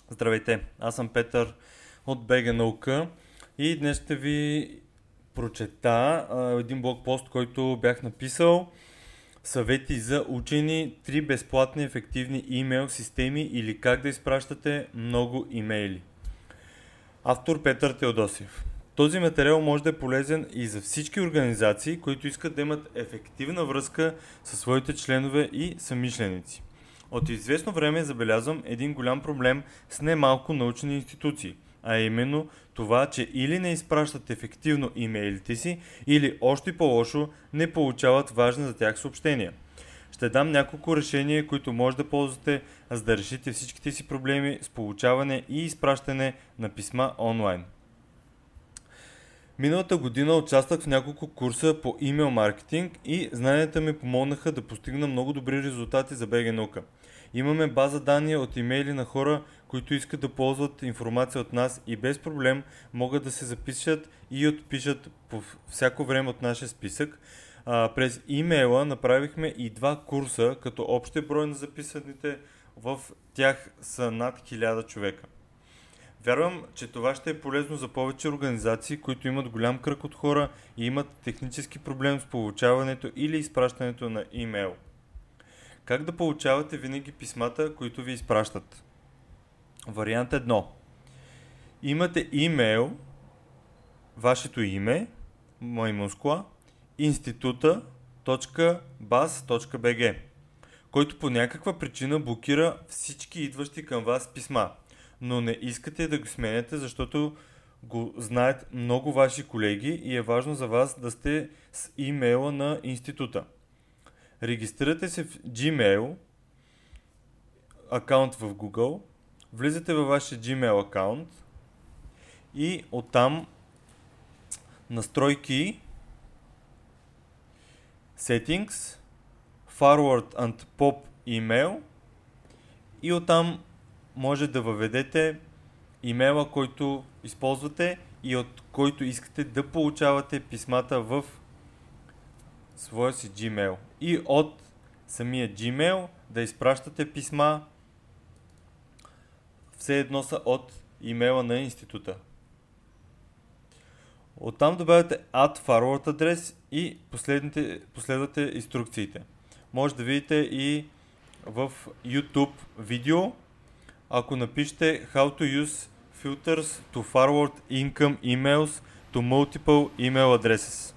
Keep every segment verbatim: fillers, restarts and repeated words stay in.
Здравейте, аз съм Петър от би джи Наука и днес ще ви прочета а, един блогпост, който бях написал: съвети за учени, три безплатни ефективни имейл системи или как да изпращате много имейли. Автор Петър Теодосиев. Този материал може да е полезен и за всички организации, които искат да имат ефективна връзка със своите членове и съмишленици. От известно време забелязвам един голям проблем с немалко научни институции, а именно това, че или не изпращат ефективно имейлите си, или още по-лошо не получават важни за тях съобщения. Ще дам няколко решения, които може да ползвате, за да решите всичките си проблеми с получаване и изпращане на писма онлайн. Миналата година участвах в няколко курса по имейл маркетинг и знанията ми помогнаха да постигна много добри резултати за би джи Наука. Имаме база данни от имейли на хора, които искат да ползват информация от нас и без проблем могат да се запишат и отпишат по всяко време от нашия списък. А, през имейла направихме и два курса, като общия брой на записаните в тях са над хиляда човека. Вярвам, че това ще е полезно за повече организации, които имат голям кръг от хора и имат технически проблем с получаването или изпращането на имейл. Как да получавате винаги писмата, които ви изпращат? Вариант едно. Имате имейл, вашето име, маймускула, института точка бас точка би джи, който по някаква причина блокира всички идващи към вас писма, но не искате да го сменяте, защото го знаят много ваши колеги и е важно за вас да сте с имейла на института. Регистрирате се в Gmail акаунт в Google, влизате във вашия Gmail акаунт и оттам настройки, Settings, Forward and Pop Email и оттам може да въведете имейла, който използвате и от който искате да получавате писмата в своя си Gmail. И от самия Gmail да изпращате писма, все едно са от имейла на института. Оттам добавяте Add Forward адрес и последвате инструкциите. Може да видите и в YouTube видео, ако напишете How to use filters to forward income emails to multiple email addresses.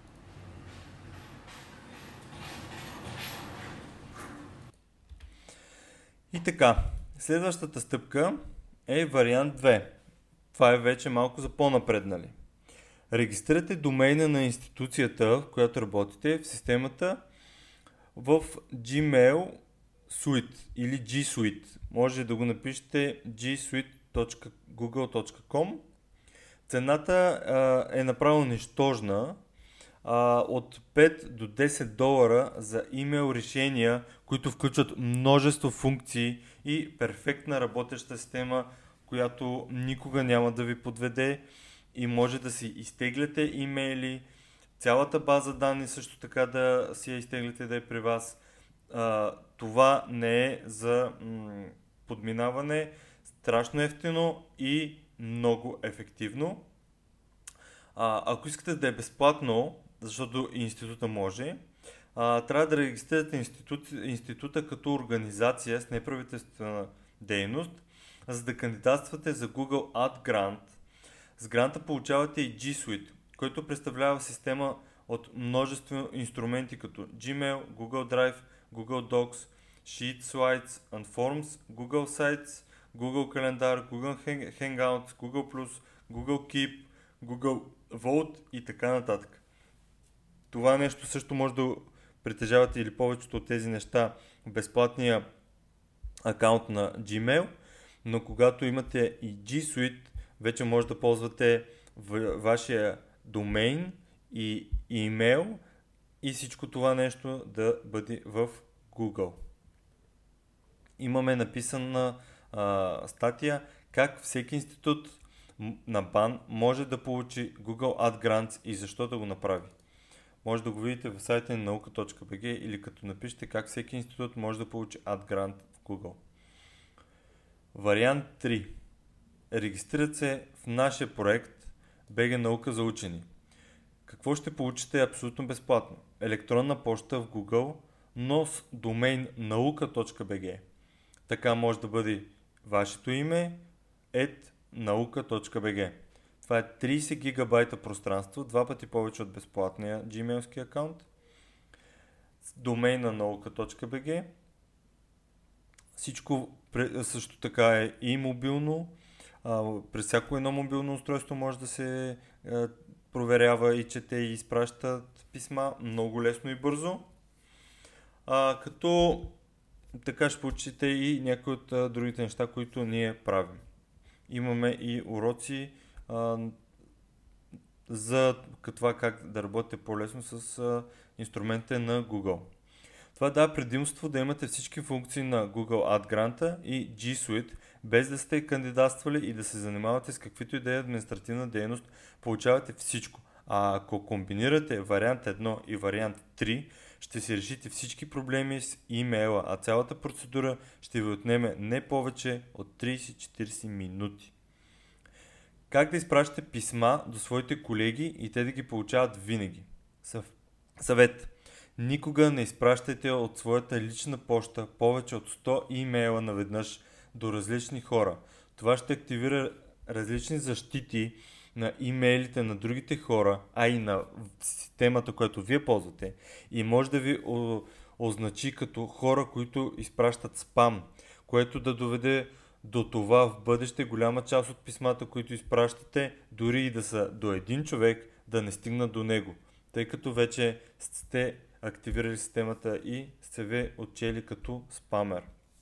И така, следващата стъпка е вариант две. Това е вече малко за по-напреднали. Регистрирате домейна на институцията, в която работите, в системата в Gmail Suite или G Suite. Може да го напишете джи суит точка гугъл точка ком. Цената а, е направо нищожна. А, от пет до десет долара за имейл решения, които включват множество функции и перфектна работеща система, която никога няма да ви подведе и може да си изтегляте имейли, цялата база данни също така да си я изтегляте да е при вас. А, това не е за м- подминаване, страшно ефтино и много ефективно. А, ако искате да е безплатно, защото института може, а, трябва да регистрирате институт, института като организация с неправителствена дейност, за да кандидатствате за Google Ad Grant. С гранта получавате и G Suite, който представлява система от множество инструменти като Gmail, Google Drive, Google Docs, Sheets, Slides and Forms, Google Sites, Google Calendar, Google Hangouts, Google+, Google Keep, Google Vote и така нататък. Това нещо също може да притежавате или повечето от тези неща в безплатния акаунт на Gmail, но когато имате и G Suite, вече може да ползвате вашия домейн и имейл и всичко това нещо да бъде в Google. Имаме написана а, статия как всеки институт на БАН може да получи Google Ad Grants и защо да го направи. Може да го видите в сайта на наука точка би джи или като напишете как всеки институт може да получи Ad Grant в Google. Вариант три. Регистрират се в нашия проект би джи Наука за учени. Какво ще получите абсолютно безплатно? Електронна почта в Google, но с домейн наука точка би джи. Така може да бъде вашето име ет наука точка би джи. Това е трийсет гигабайта пространство, два пъти повече от безплатния Gmail-ски акаунт. Домейна наука точка би джи. Всичко също така е и мобилно. През всяко едно мобилно устройство може да се проверява и чете и изпращат писма много лесно и бързо. А, като така ще получите и някои от а, другите неща, които ние правим. Имаме и уроци а, за това как да работите по-лесно с а, инструментите на Google. Това дава предимство да имате всички функции на Google Ad Grant и G Suite, без да сте кандидатствали и да се занимавате с каквито и да е административна дейност, получавате всичко. А ако комбинирате вариант едно и вариант три, ще си решите всички проблеми с имейла, а цялата процедура ще ви отнеме не повече от трийсет до четирийсет минути. Как да изпращате писма до своите колеги и те да ги получават винаги? Съвет. Никога не изпращайте от своята лична поща повече от сто имейла наведнъж до различни хора. Това ще активира различни защити на имейлите на другите хора, а и на системата, която вие ползвате, и може да ви о- означи като хора, които изпращат спам, което да доведе до това в бъдеще голяма част от писмата, които изпращате, дори и да са до един човек, да не стигнат до него, тъй като вече сте активирали системата и сте ви отчели като спамер.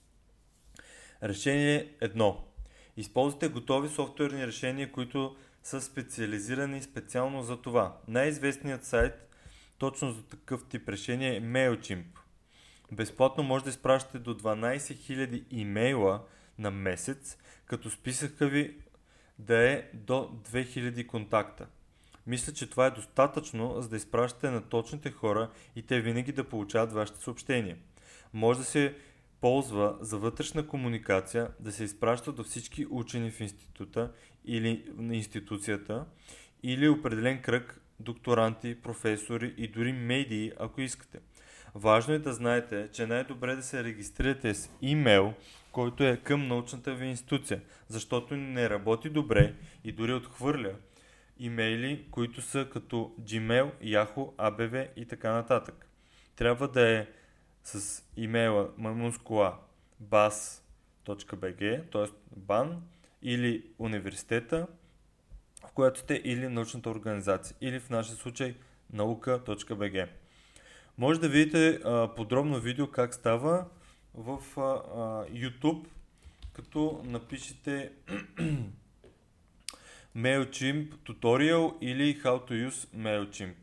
Решение едно. Използвате готови софтуерни решения, които са специализирани специално за това. Най-известният сайт точно за такъв тип решение е MailChimp. Безплатно може да изпращате до дванайсет хиляди имейла на месец, като списъка ви да е до две хиляди контакта. Мисля, че това е достатъчно, за да изпращате на точните хора и те винаги да получават вашите съобщения. Може да се ползва за вътрешна комуникация, да се изпраща до всички учени в института или на институцията, или определен кръг докторанти, професори и дори медии, ако искате. Важно е да знаете, че най-добре да се регистрирате с имейл, който е към научната ви институция, защото не работи добре и дори отхвърля имейли, които са като Gmail, Yahoo, ей би ви и така нататък. Трябва да е с имейла мускула бас точка би джи, т.е. бан, или университета, в която сте, или научната организация, или в нашия случай наука точка би джи. Може да видите а, подробно видео как става в а, а, YouTube, като напишете MailChimp Tutorial или How to use MailChimp.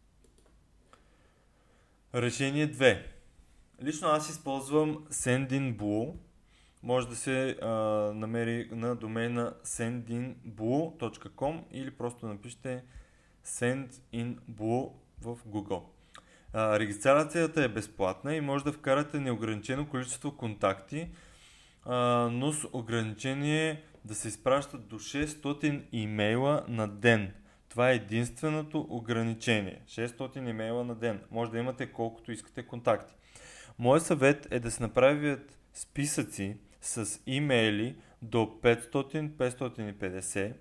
Решение две. Лично аз използвам Sendinblue. Може да се а, намери на домейна sendinblue точка com или просто напишете Sendinblue в Google. А, регистрацията е безплатна и може да вкарате неограничено количество контакти, а, но с ограничение да се изпращат до шестстотин имейла на ден. Това е единственото ограничение. шестстотин имейла на ден. Може да имате колкото искате контакти. Моят съвет е да се направят списъци с имейли до петстотин до петстотин и петдесет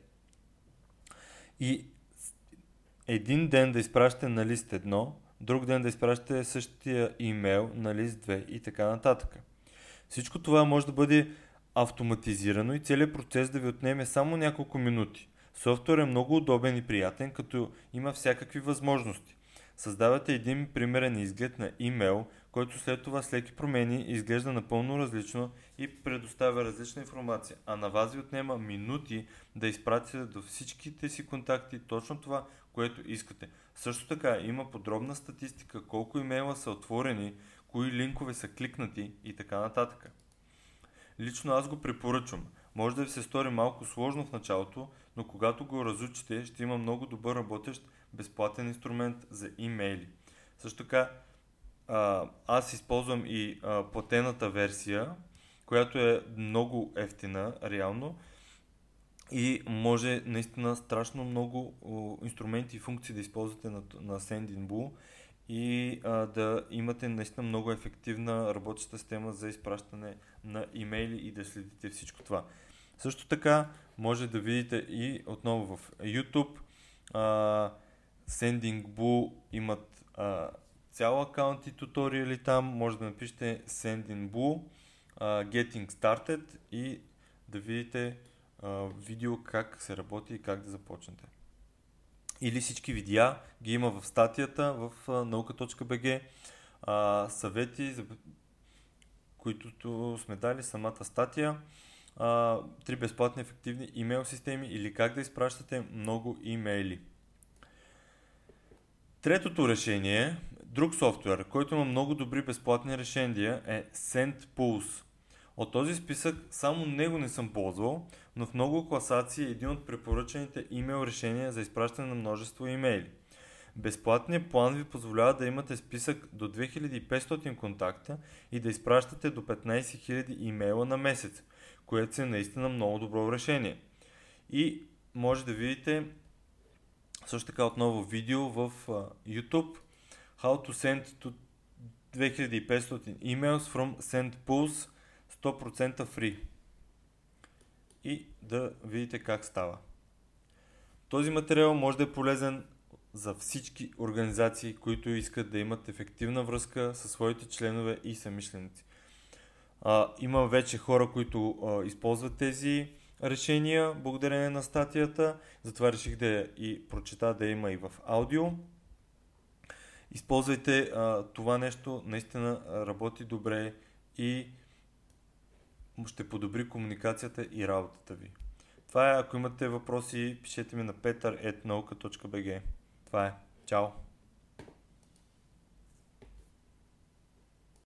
и един ден да изпращате на лист едно, друг ден да изпращате същия имейл на лист две и така нататък. Всичко това може да бъде автоматизирано и целият процес да ви отнеме само няколко минути. Софтуер е много удобен и приятен, като има всякакви възможности. Създавате един примерен изглед на имейл, който след това с леки промени изглежда напълно различно и предоставя различна информация, а на вас ви отнема минути да изпратите до всичките си контакти точно това, което искате. Също така има подробна статистика колко имейла са отворени, кои линкове са кликнати и така нататък. Лично аз го препоръчвам. Може да ви се стори малко сложно в началото, но когато го разучите, ще има много добър работещ безплатен инструмент за имейли. Също така, аз използвам и платената версия, която е много ефтина, реално. И може наистина страшно много о, инструменти и функции да използвате на, на Sendinblue и а, да имате наистина много ефективна работеща система за изпращане на имейли и да следите всичко това. Също така може да видите и отново в YouTube а, Sendinblue имат а, цял акаунт и туториали там. Може да напишете Sendinblue а, Getting Started и да видите а, видео как се работи и как да започнете. Или всички видеа ги има в статията в наука точка би джи, а, съвети, за които сме дали самата статия, а, три безплатни ефективни имейл системи или как да изпращате много имейли. Третото решение, друг софтуер, който има много добри безплатни решения, е SendPulse. От този списък само него не съм ползвал, но в много класации е един от препоръчаните имейл решения за изпращане на множество имейли. Безплатният план ви позволява да имате списък до две хиляди и петстотин контакта и да изпращате до петнайсет хиляди имейла на месец, което е наистина много добро решение. И може да видите също така отново видео в uh, YouTube How to send to две хиляди и петстотин emails from SendPulse сто процента free. И да видите как става. Този материал може да е полезен за всички организации, които искат да имат ефективна връзка със своите членове и съмишленици. А, има вече хора, които а, използват тези решения благодарение на статията, затова реших да я и прочета, да има и в аудио. Използвайте а, това нещо, наистина работи добре и ще подобри комуникацията и работата ви. Това е, ако имате въпроси, пишете ми на petar at nauka точка би джи. Това е. Чао!